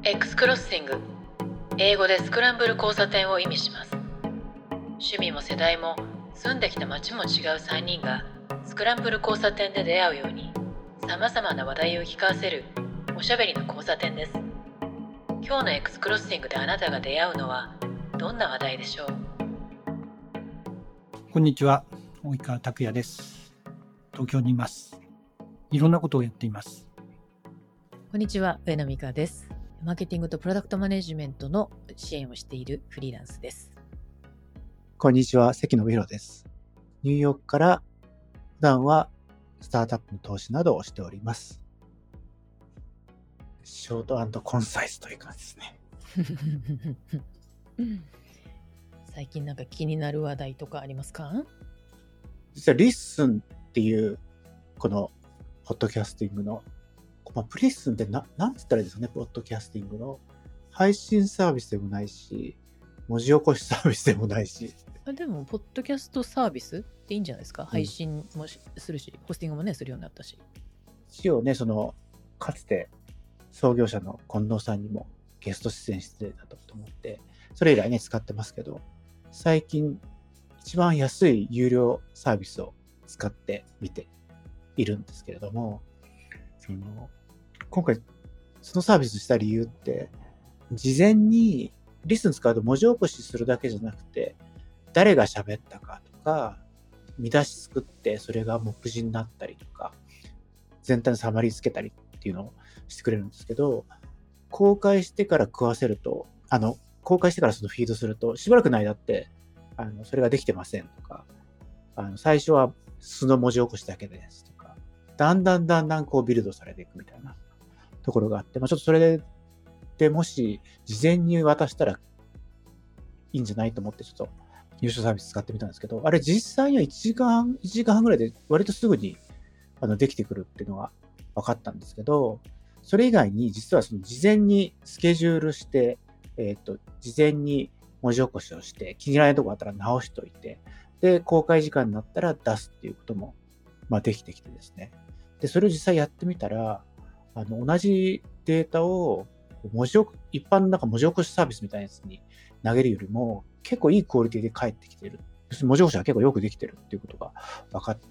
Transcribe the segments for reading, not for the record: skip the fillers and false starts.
Xクロッシング、英語でスクランブル交差点を意味します。趣味も世代も住んできた街も違う3人がスクランブル交差点で出会うように、さまざまな話題を聞かせるおしゃべりの交差点です。今日の Xクロッシングであなたが出会うのはどんな話題でしょう。 こんにちは、及川拓也です。東京にいます。いろんなことをやっています。 こんにちは、上野美香です。マーケティングとプロダクトマネジメントの支援をしているフリーランスです。 こんにちは、関信弘です。ニューヨークから普段はスタートアップの投資などをしております。ショート&コンサイズという感じですね。 最近なんか気になる話題とかありますか？ 実はリッスンっていうこのポッドキャスティングの、リッスンってなんて言ったらいいですかね、ポッドキャスティングの配信サービスでもないし、文字起こしサービスでもないし。 でもポッドキャストサービスっていいんじゃないですか。配信もするし、ホスティングもねするようになったし。 一応ね、かつて創業者の近藤さんにもゲスト出演してたと思って、それ以来ね使ってますけど、最近一番安い有料サービスを使ってみているんですけれども、今回そのサービスした理由って、事前にリスン使うと文字起こしするだけじゃなくて、誰が喋ったかとか、見出し作ってそれが目次になったりとか、全体のサマリーつけたりっていうのをしてくれるんですけど、公開してから食わせると、公開してからそのフィードすると、しばらくの間って、それができてませんとか、最初は素の文字起こしだけですとか、だんだんこうビルドされていくみたいなところがあって、ちょっとそれでもし事前に渡したらいいんじゃないと思って、ちょっと優勝サービス使ってみたんですけど、あれ実際には1時間半ぐらいで割とすぐにできてくるっていうのが分かったんですけど、それ以外に実はその事前にスケジュールして、事前に文字起こしをして、気に入らないとこあったら直しといて、で、公開時間になったら出すっていうことも、できてきてですね。で、それを実際やってみたら、同じデータを一般の文字起こしサービスみたいなやつに投げるよりも、結構いいクオリティで返ってきてる。要するに文字起こしが結構よくできてるっていうことが分かって、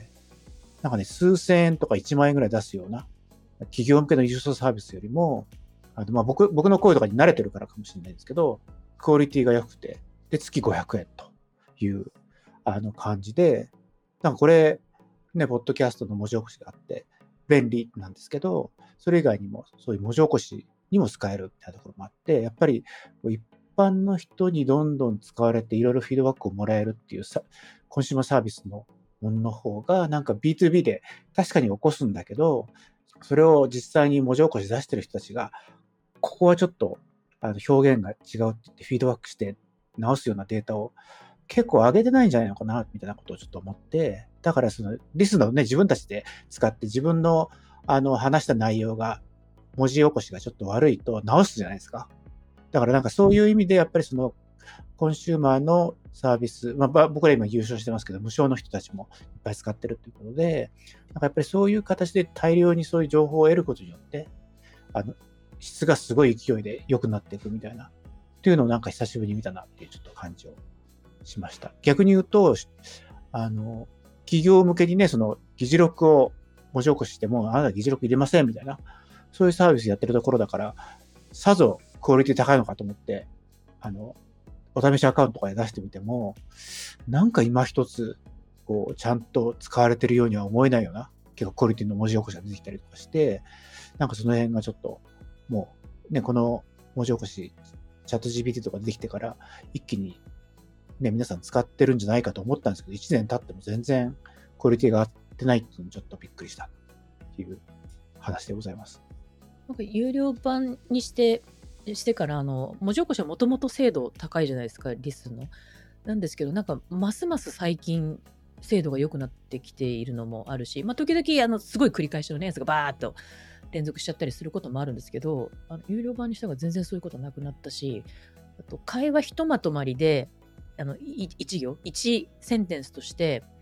数千円とか1万円ぐらい出すような、企業向けの郵送サービスよりも、僕の声とかに慣れてるからかもしれないですけど、クオリティが良くて、で、月500円という、感じで、これ、ね、ポッドキャストの文字起こしがあって、便利なんですけど、それ以外にも、そういう文字起こしにも使えるみたいなところもあって、やっぱり、一般の人にどんどん使われて、いろいろフィードバックをもらえるっていうコンシューマーサービスのものの方が、B2B で確かに起こすんだけど、それを実際に文字起こし出してる人たちが、ここはちょっと表現が違うって言ってフィードバックして直すようなデータを結構上げてないんじゃないのかな、みたいなことをちょっと思って、だからリスナーをね、自分たちで使って自分の話した内容が文字起こしがちょっと悪いと直すじゃないですか。だからそういう意味でやっぱりコンシューマーのサービス、僕ら今優勝してますけど、無償の人たちもいっぱい使ってるということで、やっぱりそういう形で大量にそういう情報を得ることによって、質がすごい勢いで良くなっていくみたいな、っていうのを久しぶりに見たなっていうちょっと感じをしました。逆に言うと、企業向けにね、議事録を文字起こししても、あなた議事録入れませんみたいな、そういうサービスやってるところだから、さぞクオリティ高いのかと思って、お試しアカウントとかで出してみても、今一つ、ちゃんと使われてるようには思えないような、結構クオリティの文字起こしが出てきたりとかして、その辺がちょっと、もう、ね、この文字起こし、チャット GPT とか出てきてから、一気に、ね、皆さん使ってるんじゃないかと思ったんですけど、1年経っても全然クオリティが合ってないっていうのにちょっとびっくりしたっていう話でございます。 有料版にしてから文字起こしはもともと精度高いじゃないですか、リスの。なんですけど、ますます最近精度が良くなってきているのもあるし、時々すごい繰り返しのねやつがバーッと連続しちゃったりすることもあるんですけど、有料版にしたら全然そういうことなくなったし、あと会話ひとまとまりで1行1センテンスとして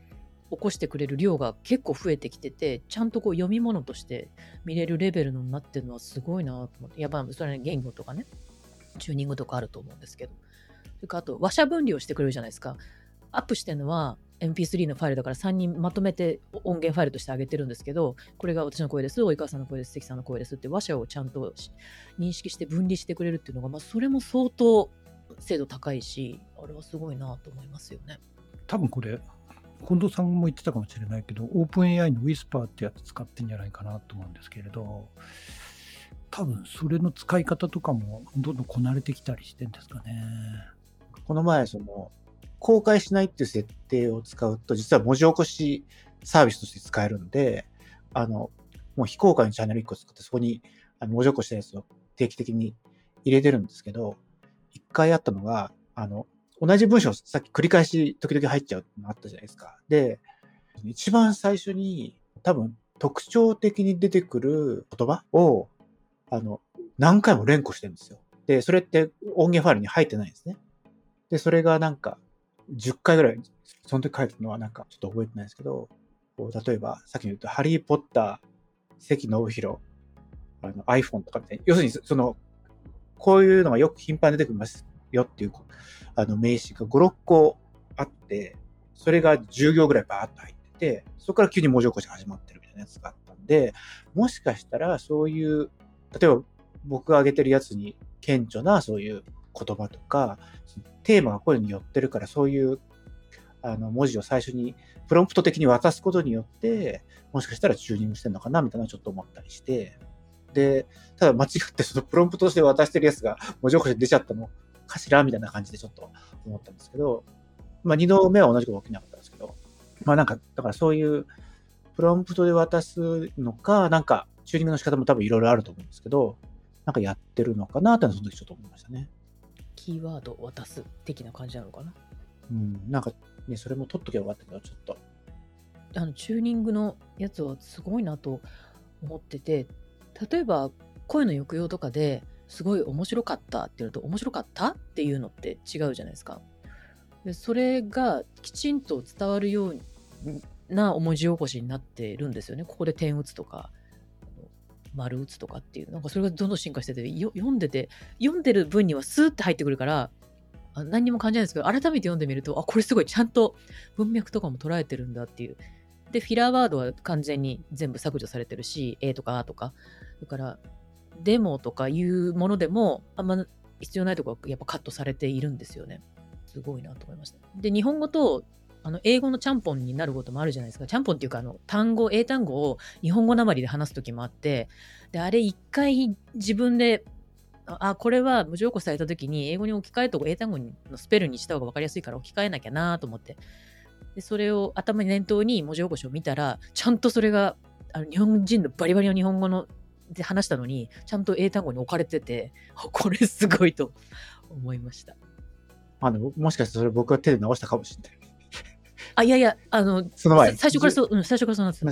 起こしてくれる量が結構増えてきてて、ちゃんとこう読み物として見れるレベルになってるのはすごいなと思って。やっぱそれはね、言語とかね、チューニングとかあると思うんですけど。それからあと、話者分離をしてくれるじゃないですか。アップしてるのは MP3 のファイルだから3人まとめて音源ファイルとして上げてるんですけど、これが私の声です、及川さんの声です、関さんの声ですって話者をちゃんと認識して分離してくれるっていうのが、まあ、それも相当精度高いし、あれはすごいなと思いますよね。 多分これ、近藤さんも言ってたかもしれないけど、オープン AI の Whisper ってやつ使ってんじゃないかなと思うんですけれど、多分それの使い方とかもどんどんこなれてきたりしてんですかね。 この前、公開しないっていう設定を使うと、実は文字起こしサービスとして使えるんで、もう非公開のチャンネル1個作って、そこに文字起こしたやつを定期的に入れてるんですけど、一回あったのが、同じ文章さっき繰り返し時々入っちゃうのあったじゃないですか。で、一番最初に多分特徴的に出てくる言葉を、何回も連呼してるんですよ。で、それって音源ファイルに入ってないんですね。で、それがなんか10回ぐらい、その時書いてたのはなんかちょっと覚えてないですけど、例えばさっき言ったハリー・ポッター、関信弘、iPhone とかみたいな、要するにこういうのがよく頻繁に出てきますよっていう、名詞が5、6個あって、それが10行ぐらいバーッと入ってて、そこから急に文字起こしが始まってるみたいなやつがあったんで、もしかしたらそういう、例えば僕が挙げてるやつに顕著なそういう言葉とか、テーマがこういうのに寄ってるから、そういう文字を最初にプロンプト的に渡すことによって、もしかしたらチューニングしてるのかなみたいなのをちょっと思ったりして、で、ただ間違ってそのプロンプトとして渡してるやつが文字起こしで出ちゃったのかしらみたいな感じでちょっと思ったんですけど、まあ2度目は同じこと起きなかったんですけど、まあなんか、だからそういうプロンプトで渡すのか、なんかチューニングの仕方も多分いろいろあると思うんですけど、なんかやってるのかなってのはその時ちょっと思いましたね。 キーワードを渡す的な感じなのかな。 なんかね、それも取っとけばよかったけど、ちょっと。 チューニングのやつはすごいなと思ってて、例えば声の抑揚とかですごい面白かったっていうのと面白かったっていうのって違うじゃないですか。でそれがきちんと伝わるような文字起こしになってるんですよね。ここで点打つとか丸打つとかっていう、なんかそれがどんどん進化してて、読んでる分にはスーッて入ってくるから何にも感じないんですけど、改めて読んでみると、これすごいちゃんと文脈とかも捉えてるんだっていう。で、フィラーワードは完全に全部削除されてるし、とかとか。だから、デモとかいうものでも、あんま必要ないところはやっぱカットされているんですよね。すごいなと思いました。で、日本語と英語のちゃんぽんになることもあるじゃないですか。ちゃんぽんっていうか、英単語を日本語なまりで話すときもあって、で、あれ一回自分で、これは文字起こしされたときに英語に置き換えと英単語のスペルにした方が分かりやすいから置き換えなきゃなと思って。で、それを頭に念頭に文字起こしを見たら、ちゃんとそれが、日本人のバリバリの日本語で話したのに、ちゃんと英単語に置かれてて、これすごいと思いました。 もしかしてそれ僕は手で直したかもしれない。 いやいや、 その前。 最初からそうなんです。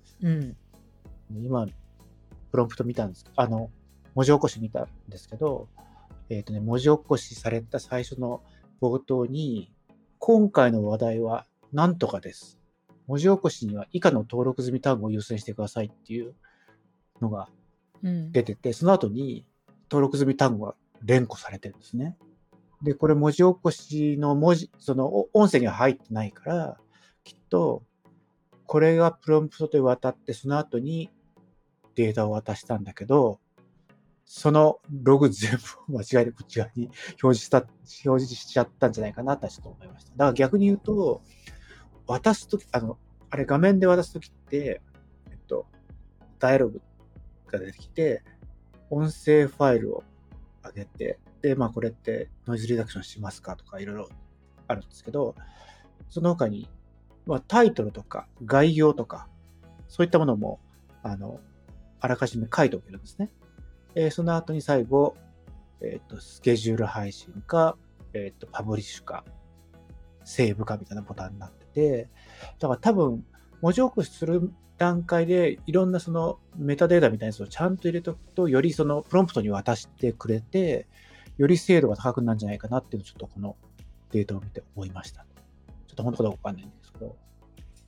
今、プロンプト見たんですけど、文字起こし見たんですけど、文字起こしされた最初の冒頭に、今回の話題は何とかです。文字起こしには以下の登録済み単語を優先してくださいっていうのが出てて、その後に登録済み単語が連呼されてるんですね。で、これ文字起こしの音声には入ってないから、きっと、これがプロンプトで渡って、その後にデータを渡したんだけど、そのログ全部間違えてこっち側に表示しちゃったんじゃないかなとちょっと思いました。だから逆に言うと、渡すとき、あれ画面で渡すときって、ダイアログが出てきて、音声ファイルを上げて、で、これってノイズリダクションしますかとかいろいろあるんですけど、その他に、タイトルとか概要とか、そういったものも、あらかじめ書いておけるんですね。その後に最後、スケジュール配信か、パブリッシュか、セーブかみたいなボタンになってて、だから多分、文字起こしする段階で、いろんなそのメタデータみたいなやつをちゃんと入れておくと、よりそのプロンプトに渡してくれて、より精度が高くなるんじゃないかなっていうのをちょっとこのデータを見て思いました。ちょっと本当かどうかわかんないんですけど、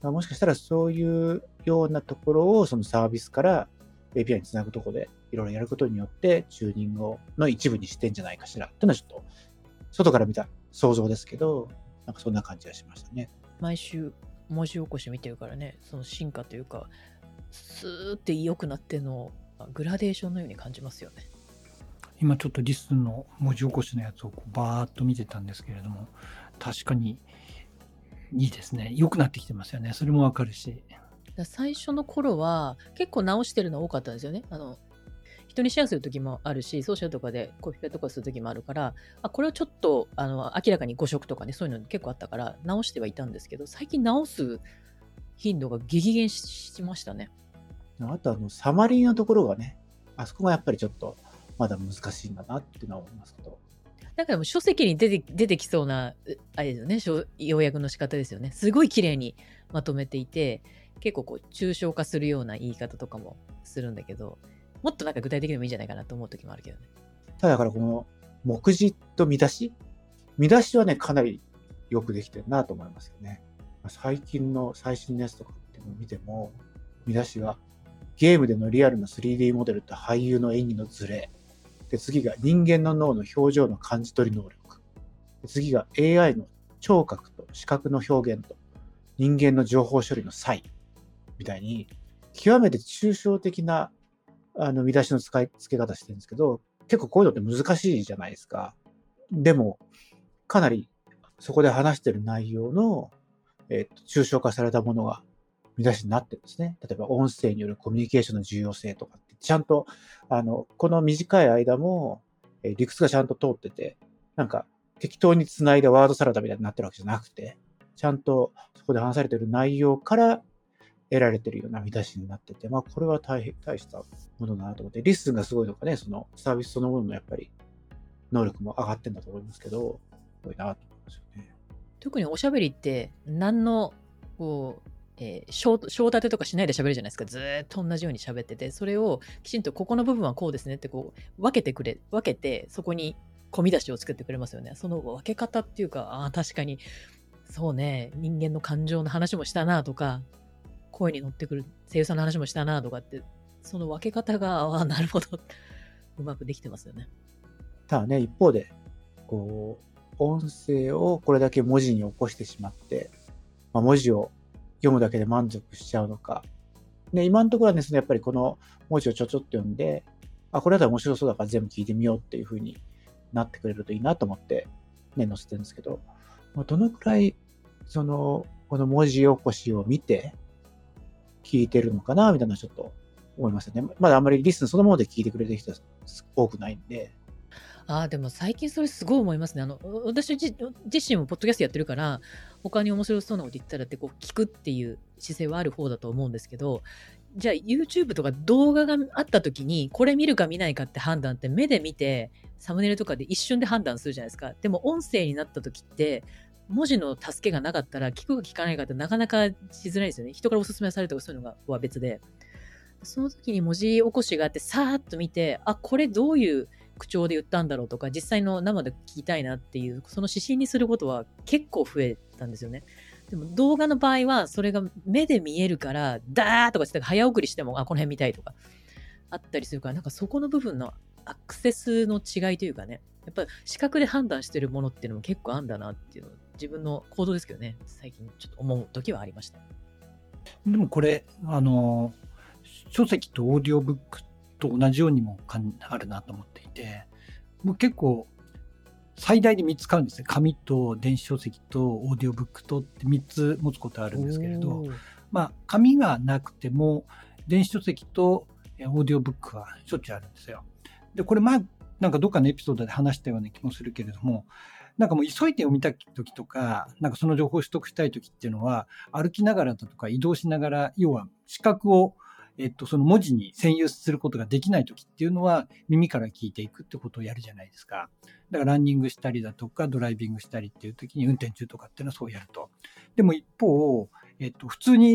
もしかしたらそういうようなところをそのサービスから API につなぐところでいろいろやることによってチューニングの一部にしてんじゃないかしらっていうのはちょっと外から見た想像ですけど、なんかそんな感じがしましたね。 毎週文字起こし見てるからね、その進化というか、スーって良くなってるのをグラデーションのように感じますよね。 今ちょっとリスンの文字起こしのやつをこうバーッと見てたんですけれども、確かにいいですね。良くなってきてますよね。それもわかるし。 最初の頃は結構直してるの多かったんですよね。人にシェアするときもあるし、ソーシャルとかでコピペとかするときもあるから、これをちょっと明らかに誤植とかね、そういうの結構あったから直してはいたんですけど、最近直す頻度が激減しましたね。 あとサマリーのところがね、あそこがやっぱりちょっとまだ難しいんだなっていうのは思いますけど。 だからもう書籍に出てきそうな、あれですよね、要約の仕方ですよね。すごい綺麗にまとめていて、結構こう抽象化するような言い方とかもするんだけど、もっとなんか具体的でもいいんじゃないかなと思う時もあるけどね。 ただだからこの目次と見出しはね、かなりよくできてるなと思いますよね。最近の最新のやつとかっていうのを見ても、見出しがゲームでのリアルな 3D モデルと俳優の演技のズレ。で、次が人間の脳の表情の感じ取り能力。で、次が AI の聴覚と視覚の表現と人間の情報処理の差異。みたいに、極めて抽象的な見出しの付け方してるんですけど、結構こういうのって難しいじゃないですか。でも、かなりそこで話してる内容の、抽象化されたものが見出しになってるんですね。例えば音声によるコミュニケーションの重要性とかって、ちゃんと、この短い間も、理屈がちゃんと通ってて、なんか適当に繋いだワードサラダみたいになってるわけじゃなくて、ちゃんとそこで話されてる内容から得られてるような見出しになってて、まあこれは大したものだなと思って、リスンがすごいとかね、そのサービスそのもののやっぱり能力も上がってんだと思いますけど、すごいなと思いますよね。 特におしゃべりって何のこう、章立てとかしないで喋るじゃないですか。ずーっと同じように喋ってて、それをきちんとここの部分はこうですねってこう分けてそこに込み出しを作ってくれますよね。その分け方っていうか、確かにそうね、人間の感情の話もしたなとか、声に乗ってくる声優さんの話もしたなとかって、その分け方がなるほどうまくできてますよね。 ただね、一方で、こう、音声をこれだけ文字に起こしてしまって、まあ、文字を読むだけで満足しちゃうのか。で、今のところはね、やっぱりこの文字をちょっと読んで、これだったら面白そうだから全部聞いてみようっていう風になってくれるといいなと思って、ね、載せてるんですけど、どのくらい、この文字起こしを見て、聞いてるのかな、みたいなちょっと思いますよね。まだあんまりリスンそのもので聞いてくれてる人は多くないんで。 でも最近それすごい思いますね。私自身もポッドキャストやってるから、他に面白そうなこと言ったらってこう聞くっていう姿勢はある方だと思うんですけど、じゃあ YouTube とか動画があった時に、これ見るか見ないかって判断って目で見て、サムネイルとかで一瞬で判断するじゃないですか。でも音声になった時って、文字の助けがなかったら、聞くか聞かないかってなかなかしづらいですよね。人からお勧めされるとかそういうのは別で。その時に文字起こしがあって、さーっと見て、これどういう口調で言ったんだろうとか、実際の生で聞きたいなっていう、その指針にすることは結構増えたんですよね。でも動画の場合は、それが目で見えるから、ダーとかって早送りしても、この辺見たいとか、あったりするから、なんかそこの部分のアクセスの違いというかね、やっぱ視覚で判断してるものっていうのも結構あんだなっていうのを、自分の行動ですけどね、最近ちょっと思う時はありました。 でもこれ、書籍とオーディオブックと同じようにもあるなと思っていて、もう結構最大で3つ使うんですね。紙と電子書籍とオーディオブックとって3つ持つことあるんですけれど、紙がなくても電子書籍とオーディオブックはしょっちゅうあるんですよ。で、これなんかどっかのエピソードで話したような気もするけれども、なんかもう急いで読みたい時とか、なんかその情報を取得したい時っていうのは、歩きながらだとか移動しながら、要は視覚をその文字に占有することができない時っていうのは耳から聞いていくってことをやるじゃないですか。だからランニングしたりだとかドライビングしたりっていう時に運転中とかっていうのはそうやると。でも一方、普通に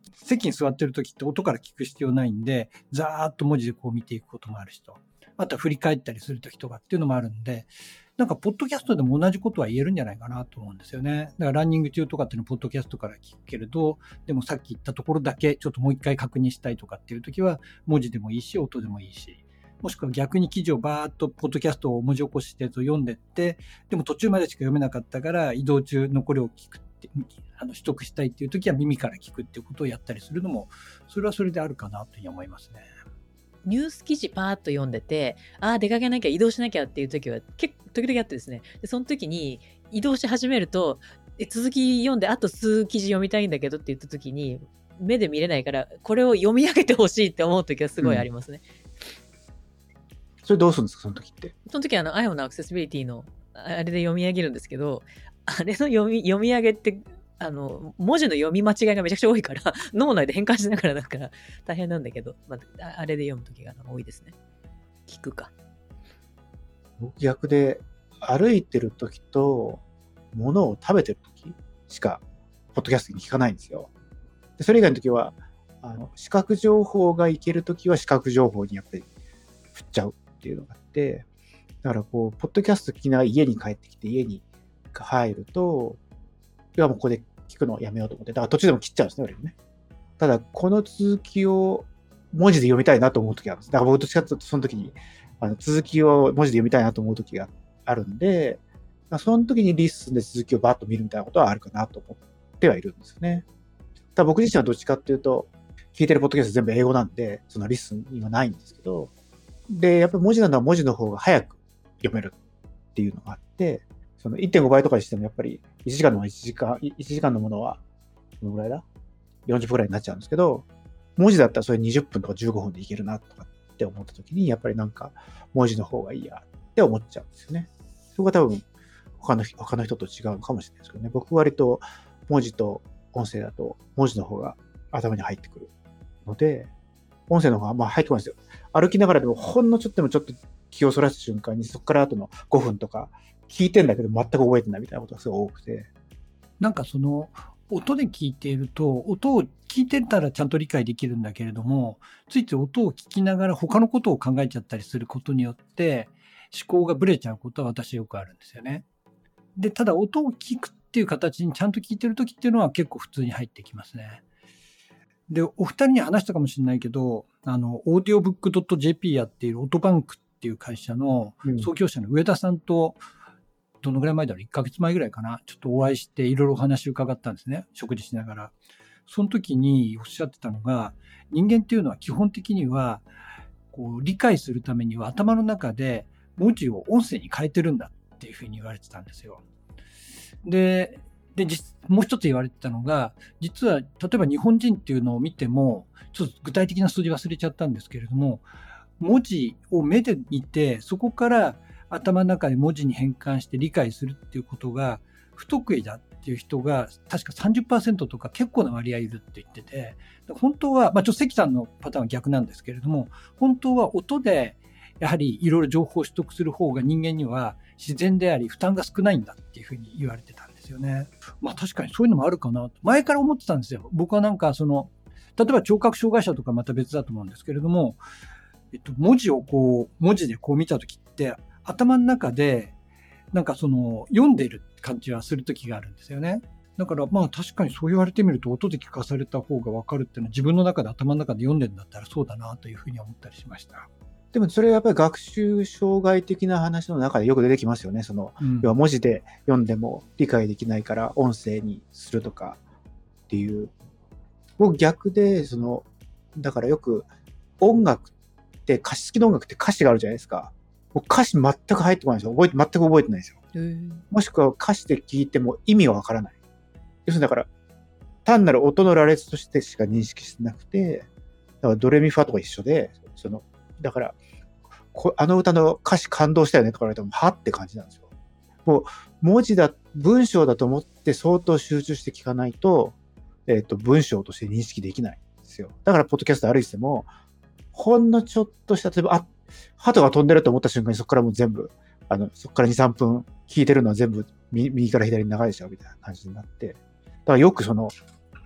席に座ってる時って音から聞く必要ないんで、ざーっと文字でこう見ていくこともある人。あとは振り返ったりする時とかっていうのもあるんで、なんかポッドキャストでも同じことは言えるんじゃないかなと思うんですよね。だからランニング中とかっていうのはポッドキャストから聞くけれど、でもさっき言ったところだけちょっともう一回確認したいとかっていう時は文字でもいいし、音でもいいし。もしくは逆に記事をバーっとポッドキャストを文字起こしして読んでって、でも途中までしか読めなかったから移動中残りを聞くって、取得したいっていう時は耳から聞くっていうことをやったりするのも、それはそれであるかなというふうに思いますね。 ニュース記事パーッと読んでて、出かけなきゃ移動しなきゃっていう時は時々あってですね。で、その時に移動し始めると、続き読んであと数記事読みたいんだけどって言った時に、目で見れないから、これを読み上げてほしいって思う時はすごいありますね。 それどうするんですか、その時って。 その時はiPhone のアクセシビリティのあれで読み上げるんですけど、あれの読み上げって、文字の読み間違いがめちゃくちゃ多いから、脳内で変換しながらだから大変なんだけど、あれで読む時が多いですね。聞くか。 僕逆で、歩いてる時と、物を食べてる時しか、ポッドキャストに聞かないんですよ。でそれ以外の時は、視覚情報がいける時は視覚情報にやっぱり振っちゃうっていうのがあって、だからこう、ポッドキャスト聞きながら家に帰ってきて家に入ると、いやもうここで聞くのをやめようと思って、だから途中でも切っちゃうんですね、俺もね。ただ、この続きを文字で読みたいなと思う時があるんです。だから僕どっちかというとその時に、続きを文字で読みたいなと思う時があるんで、その時にリッスンで続きをバッと見るみたいなことはあるかなと思ってはいるんですよね。ただ僕自身はどっちかっていうと、聞いてるポッドキャスト全部英語なんで、そのリッスンにはないんですけど、で、やっぱり文字なのは文字の方が早く読めるっていうのがあって、その 1.5 倍とかにしてもやっぱり1時間のものは、どのぐらいだ ?40 分ぐらいになっちゃうんですけど、文字だったらそれ20分とか15分でいけるなとかって思った時に、やっぱりなんか文字の方がいいやって思っちゃうんですよね。そこが多分他の人と違うのかもしれないですけどね。僕割と文字と音声だと文字の方が頭に入ってくるので、音声の方が入ってこないんですよ。歩きながらでもほんのちょっとでもちょっと気をそらした瞬間にそこから後の5分とか聞いてんだけど全く覚えてないみたいなことがすごい多くて。 なんかその音で聞いていると、音を聞いてたらちゃんと理解できるんだけれども、ついつい音を聞きながら他のことを考えちゃったりすることによって思考がブレちゃうことは私よくあるんですよね。で、ただ音を聞くっていう形にちゃんと聞いてるときっていうのは結構普通に入ってきますね。で、お二人に話したかもしれないけど、audiobook.jp やっているオトバンクっていう会社の創業者の上田さんと、どのぐらい前だろう ?1 ヶ月前ぐらいかなちょっとお会いしていろいろお話を伺ったんですね。食事しながら。その時におっしゃってたのが、人間っていうのは基本的には、こう理解するためには頭の中で文字を音声に変えてるんだっていうふうに言われてたんですよ。で、もう一つ言われてたのが、実は例えば日本人っていうのを見ても、ちょっと具体的な数字忘れちゃったんですけれども、文字を目で見て、そこから頭の中で文字に変換して理解するっていうことが不得意だっていう人が確か 30% とか結構な割合いるって言ってて、本当は、ちょっと関さんのパターンは逆なんですけれども、本当は音でやはりいろいろ情報を取得する方が人間には自然であり負担が少ないんだっていうふうに言われてたんですよね。確かにそういうのもあるかなと前から思ってたんですよ。僕はなんか例えば聴覚障害者とかまた別だと思うんですけれども、文字でこう見たときって頭の中でなんか読んでいる感じはするときがあるんですよね。だから確かにそう言われてみると音で聞かされた方が分かるっていうのは自分の中で頭の中で読んでるんだったらそうだなというふうに思ったりしました。 でもそれはやっぱり学習障害的な話の中でよく出てきますよね。要は文字で読んでも理解できないから音声にするとかっていう。僕逆で、だからよく音楽って歌詞付きの音楽って歌詞があるじゃないですか。僕歌詞全く入ってこないんですよ。全く覚えてないんですよ。もしくは歌詞で聞いても意味がわからない。要するにだから単なる音の羅列としてしか認識してなくて、だからドレミファとか一緒で、だから、あの歌の歌詞感動したよねとか言われても、はって感じなんですよ。もう、文章だと思って相当集中して聞かないと、文章として認識できないんですよ。だから、ポッドキャスト歩いてても、ほんのちょっとした、例えば、鳩が飛んでると思った瞬間にそこからもう全部、そこから2、3分聞いてるのは全部右から左に流れちゃうみたいな感じになって、だからよく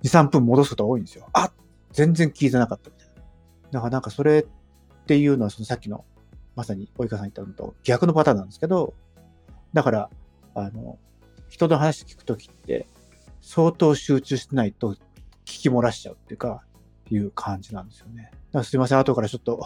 2、3分戻すことが多いんですよ。あ、全然聞いてなかったみたいな。だからなんかそれっていうのはそのさっきのまさに及川さん言ったのと逆のパターンなんですけど、だから人の話聞くときって相当集中してないと聞き漏らしちゃうっていうか、いう感じなんですよね。だからすいません、後からちょっと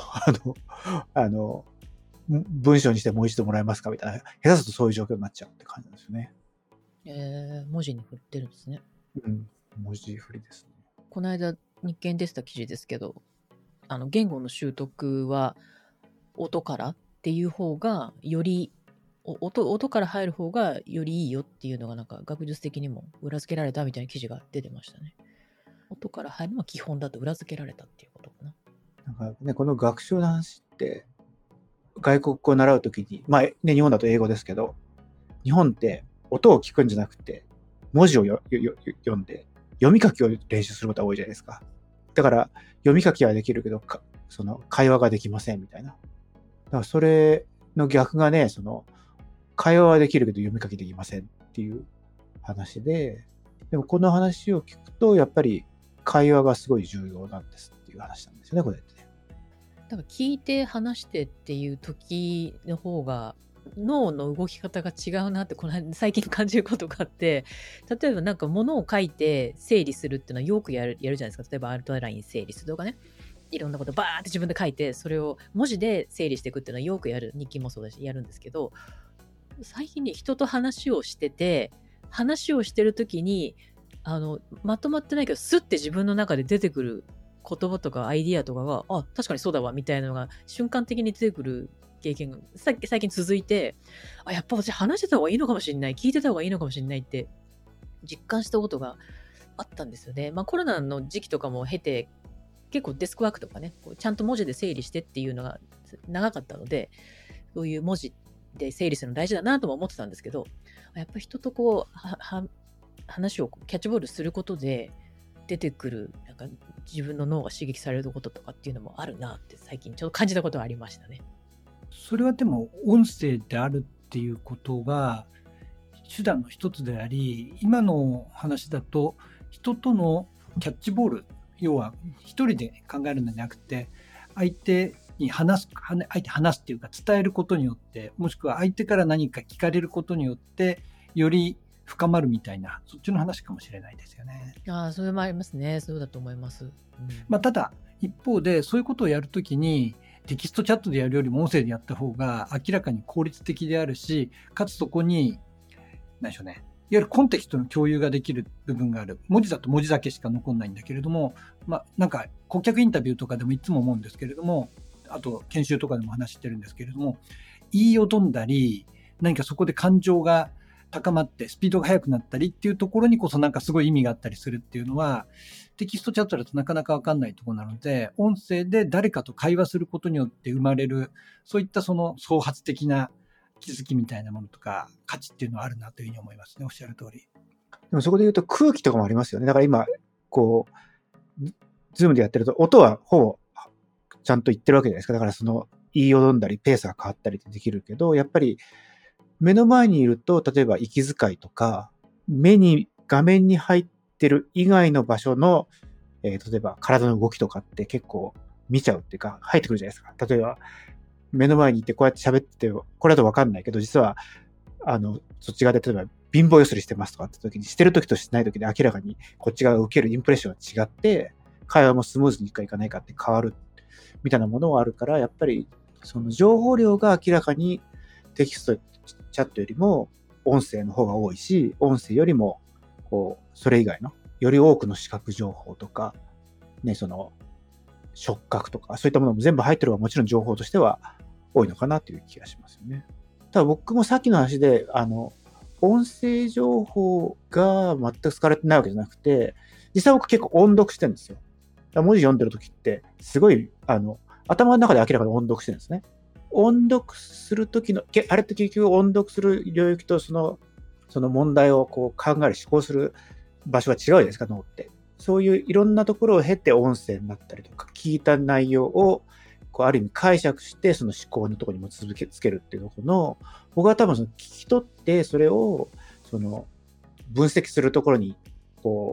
文章にしてもう一度もらえますかみたいな、下手するとそういう状況になっちゃうって感じなんですよね。 文字に振ってるんですね。 うん、文字振りですね。 この間日経に出てた記事ですけど、言語の習得は音からっていう方がより音から入る方がよりいいよっていうのがなんか学術的にも裏付けられたみたいな記事が出てましたね。音から入るのは基本だと裏付けられたっていうことかな。 なんかね、この学習の話って外国語を習うときに、まあね、日本だと英語ですけど、日本って音を聞くんじゃなくて文字を読んで読み書きを練習することが多いじゃないですか。だから読み書きはできるけどその会話ができませんみたいな。だからそれの逆がね、その会話はできるけど読み書きできませんっていう話で、でもこの話を聞くとやっぱり会話がすごい重要なんですっていう話なんですよね、これってね。 だから聞いて話してっていう時の方が脳の動き方が違うなって最近感じることがあって、例えばなんか物を書いて整理するっていうのはよくやるじゃないですか。例えばアウトライン整理するとかね、いろんなことバーって自分で書いてそれを文字で整理していくっていうのはよくやる、日記もそうだしやるんですけど、最近ね、人と話をしてる時にまとまってないけどスッて自分の中で出てくる言葉とかアイディアとかが、あ、確かにそうだわみたいなのが瞬間的に出てくる経験が最近続いて、あ、やっぱ私話してた方がいいのかもしれない、聞いてた方がいいのかもしれないって実感したことがあったんですよね。まあコロナの時期とかも経て、結構デスクワークとかね、こうちゃんと文字で整理してっていうのが長かったので、そういう文字で整理するの大事だなとも思ってたんですけど、やっぱり人とこう話をキャッチボールすることで出てくるなんか自分の脳が刺激されることとかっていうのもあるなって最近ちょっと感じたことがありましたね。 それはでも音声であるっていうことが手段の一つであり、今の話だと人とのキャッチボール、要は一人で考えるのではなくて相手に話すっていうか伝えることによって、もしくは相手から何か聞かれることによってより深まるみたいな、そっちの話かもしれないですよね。 それもありますね。そうだと思います。 ただ一方でそういうことをやるときにテキストチャットでやるよりも音声でやった方が明らかに効率的であるし、かつそこに何でしょうね、いわゆるコンテキストの共有ができる部分がある。文字だと文字だけしか残んないんだけれども、なんか顧客インタビューとかでもいつも思うんですけれども、あと研修とかでも話してるんですけれども、言いよどんだり何かそこで感情が高まってスピードが速くなったりっていうところにこそなんかすごい意味があったりするっていうのはテキストチャットだとなかなか分かんないところなので、音声で誰かと会話することによって生まれるそういったその創発的な気づきみたいなものとか価値っていうのはあるなというふうに思いますね。おっしゃる通り。 でもそこで言うと空気とかもありますよね。だから今こうズームでやってると音はほぼちゃんと言ってるわけじゃないですか。だからその言いよどんだりペースが変わったりってできるけど、やっぱり目の前にいると、例えば息遣いとか、画面に入ってる以外の場所の、例えば体の動きとかって結構見ちゃうっていうか、入ってくるじゃないですか。例えば、目の前にいてこうやって喋ってて、これだとわかんないけど、実は、そっち側で例えば貧乏ゆすりしてますとかって時に、してる時としてない時で明らかにこっち側が受けるインプレッションが違って、会話もスムーズにいくかいかないかって変わるみたいなものがあるから、やっぱりその情報量が明らかにテキストチャットよりも音声の方が多いし、音声よりもこうそれ以外のより多くの視覚情報とかね、その触覚とかそういったものも全部入ってるのがもちろん情報としては多いのかなという気がしますよね。ただ僕もさっきの話で音声情報が全く使われてないわけじゃなくて、実際僕結構音読してるんですよ。だから文字読んでる時ってすごい頭の中で明らかに音読してるんですね。音読するときの、あれって結局音読する領域とその問題をこう考える、思考する場所は違うじゃないですか、脳って。そういういろんなところを経て音声になったりとか、聞いた内容をこうある意味解釈して、その思考のところにも続けつけるっていうところの、僕は多分その聞き取って、それをその分析するところにこう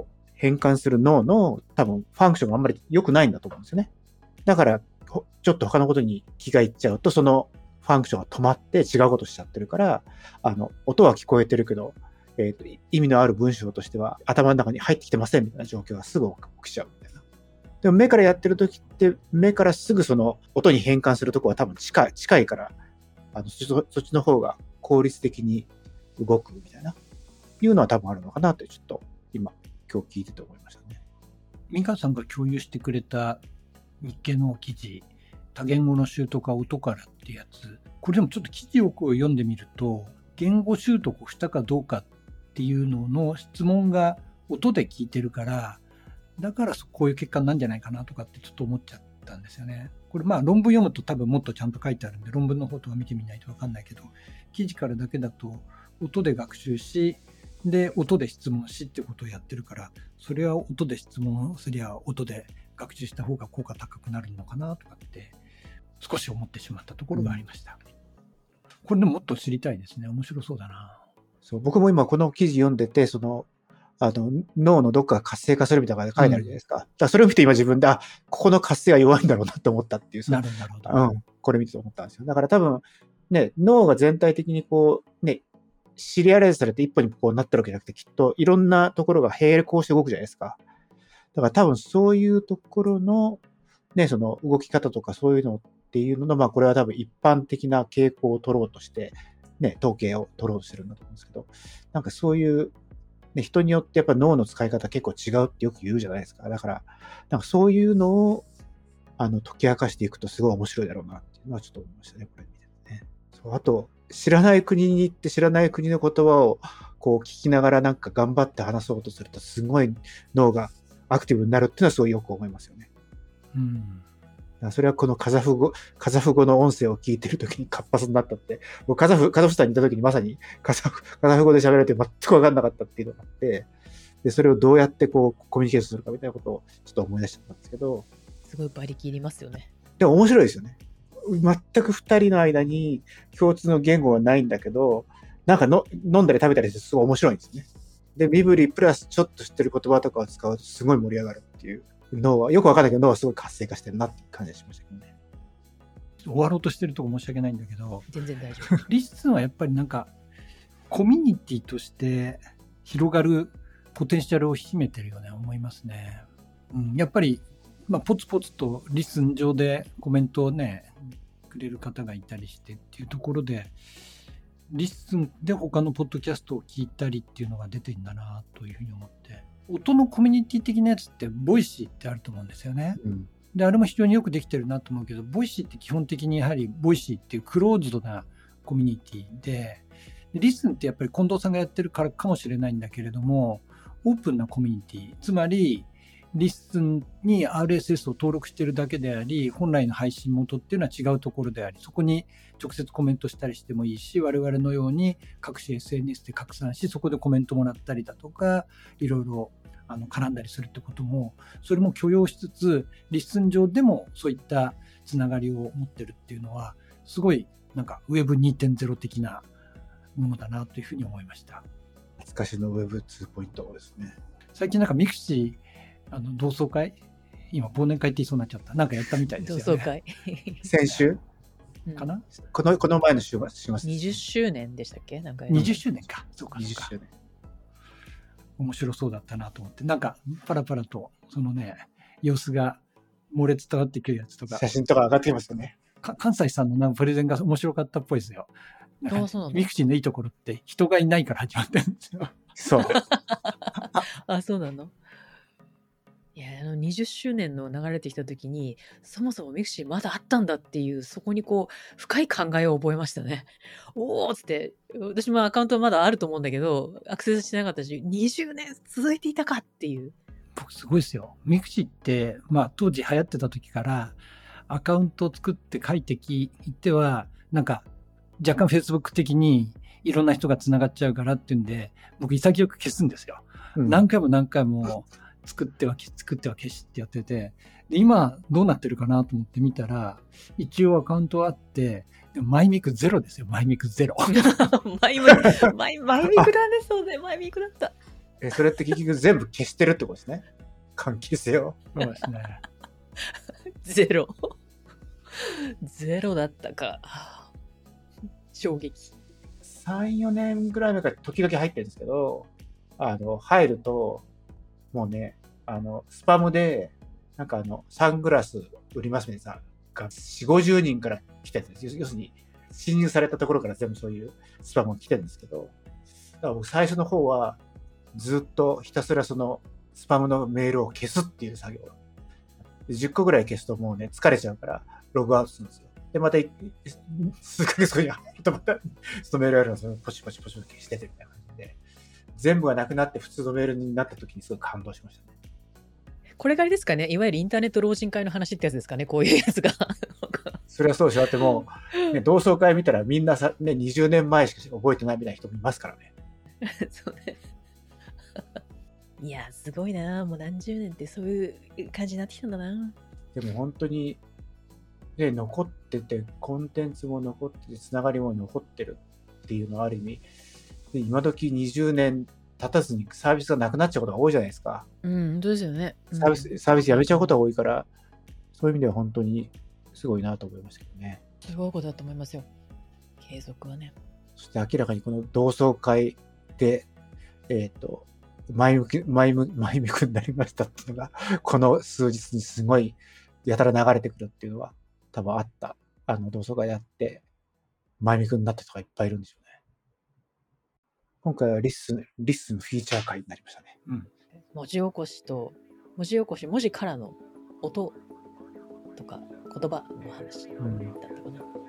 変換する脳の多分ファンクションがあんまり良くないんだと思うんですよね。だから、ちょっと他のことに気がいっちゃうと、そのファンクションが止まって違うことしちゃってるから、音は聞こえてるけど、意味のある文章としては頭の中に入ってきてませんみたいな状況がすぐ起きちゃうみたいな。でも目からやってる時って、目からすぐその音に変換するところは多分近いから、そっちの方が効率的に動くみたいな、いうのは多分あるのかなって、ちょっと今日聞いてて思いましたね。 美香さんが共有してくれた日経の記事、多言語の習得は音からっていうやつ、これでもちょっと記事を読んでみると、言語習得をしたかどうかっていうのの質問が音で聞いてるから、だからこういう結果なんじゃないかなとかってちょっと思っちゃったんですよね。これ論文読むと多分もっとちゃんと書いてあるんで、論文の方とか見てみないと分かんないけど、記事からだけだと音で学習し、で音で質問しってことをやってるから、それは音で質問すりゃ音で学習した方が効果高くなるのかなとかって少し思ってしまったところがありました。これでももっと知りたいですね。面白そうだな。 そう、僕も今この記事読んでて、脳のどっかが活性化するみたいなのが書いてあるじゃないですか。だからそれを見て今自分で、ここの活性が弱いんだろうなと思ったっていう。 なるほど。 これ見て思ったんですよ。だから多分、ね、脳が全体的にシリアライズされて一歩にこうなってるわけじゃなくて、きっといろんなところが並行して動くじゃないですか。だから多分そういうところの、ね、その動き方とかそういうのっていうのの、これは多分一般的な傾向を取ろうとして、ね、統計を取ろうとしてるんだと思うんですけど、なんかそういう、ね、人によってやっぱ脳の使い方結構違うってよく言うじゃないですか。だから、なんかそういうのを、解き明かしていくとすごい面白いだろうなっていうのはちょっと思いましたね、これ見てね。そう、あと、知らない国に行って知らない国の言葉をこう聞きながらなんか頑張って話そうとするとすごい脳がアクティブになるっていうのはすごいよく思いますよね。それはこのカザフ語の音声を聞いてるときに活発になったって、僕カザフスタンに行ったときにまさにカザフ語で喋られて全く分かんなかったっていうのがあって、で、それをどうやってこうコミュニケーションするかみたいなことをちょっと思い出しちゃったんですけど。 すごい馬力いりますよね。 でも面白いですよね。全く二人の間に共通の言語はないんだけど、なんか飲んだり食べたりしてすごい面白いんですよね。で、身振りプラスちょっと知ってる言葉とかを使うとすごい盛り上がるっていう。脳は、よくわかんないけど脳はすごい活性化してるなっていう感じがしましたけどね。 終わろうとしてるとこ申し訳ないんだけど、 全然大丈夫。 リッスンはやっぱりなんか、コミュニティとして広がるポテンシャルを秘めてるよね、思いますね。やっぱり、ポツポツとリッスン上でコメントをね、くれる方がいたりしてっていうところで、リッスンで他のポッドキャストを聞いたりっていうのが出てるんだなというふうに思って、音のコミュニティ的なやつってボイシーってあると思うんですよね。で、あれも非常によくできてるなと思うけど、ボイシーって基本的にやはりボイシーっていうクローズドなコミュニティで、リスンってやっぱり近藤さんがやってるからかもしれないんだけれども、オープンなコミュニティ、つまりリスンに RSS を登録しているだけであり、本来の配信元っていうのは違うところであり、そこに直接コメントしたりしてもいいし、我々のように各種 SNS で拡散し、そこでコメントもらったりだとか、いろいろ絡んだりするってことも、それも許容しつつ、リスン上でもそういったつながりを持ってるっていうのは、すごいなんか Web2.0 的なものだなというふうに思いました。 懐かしの Web2.0 ですね。 最近なんかミクシー、同窓会、今忘年会って言いそうになっちゃった。なんかやったみたいですよね。 同窓会。 先週かな、 この前の週末。 20周年でしたっけ？なんか 20周年か。そうか。 20周年。 面白そうだったなと思って、なんかパラパラとそのね、様子が漏れ伝わってくるやつとか。 写真とか上がってきますよね。 関西さんのなんかプレゼンが面白かったっぽいですよ。ミクシーのいいところって人がいないから始まってるんですよ。 そう。 あ、そうなの？いや、20周年の流れてきた時に、そもそもミクシーまだあったんだっていう、そこにこう、深い考えを覚えましたね。おーっつって、私もアカウントはまだあると思うんだけど、アクセスしてなかったし、20年続いていたかっていう。 僕すごいですよ。ミクシーって、当時流行ってた時から、アカウントを作って書いていっては、なんか、若干 Facebook 的にいろんな人が繋がっちゃうからっていうんで、僕潔く消すんですよ。何回も作っては消しってやってて、で今どうなってるかなと思って見たら、一応アカウントあって、でもマイミクゼロですよ、マイミクゼロ。 マイミクだね、そうね、マイミクだった。 それって結局全部消してるってことですね。関係性を。 そうですね。 ゼロ。ゼロだったか。衝撃。 3、4年ぐらい前から時々入ってるんですけど、入ると、もうね、スパムで、なんかサングラス売りますみたいなさ、が4、50人から来てるんです。要するに、侵入されたところから全部そういうスパムが来てるんですけど、だから僕最初の方は、ずっとひたすらそのスパムのメールを消すっていう作業。10個ぐらい消すともうね、疲れちゃうから、ログアウトするんですよ。で、また数ヶ月後に入るとまた、そのメールあるのをそのポチポチポチ消しててみたいな感じで、全部がなくなって普通のメールになった時にすごい感動しましたね。 これがあれですかね、いわゆるインターネット老人会の話ってやつですかね、こういうやつが。 それはそうでしょ。だってもう、ね、同窓会見たらみんなさ、ね、20年前しか覚えてないみたいな人もいますからね。 そうね。いや、すごいな。もう何十年ってそういう感じになってきたんだな。 でも本当に、ね、残ってて、コンテンツも残ってて、つながりも残ってるっていうのはある意味、で今時20年経たずにサービスがなくなっちゃうことが多いじゃないですか。 うん、本当ですよね。 サービスやめちゃうことが多いから、そういう意味では本当にすごいなと思いましたけどね。 すごいことだと思いますよ。継続はね。 そして明らかにこの同窓会で、前向きになりましたっていうのが、この数日にすごいやたら流れてくるっていうのは多分あった。同窓会やって、前向きになった人がいっぱいいるんでしょうね。今回はリッスンのフィーチャー会になりましたね。 うん。 文字起こし、文字からの音とか言葉の話だったかな。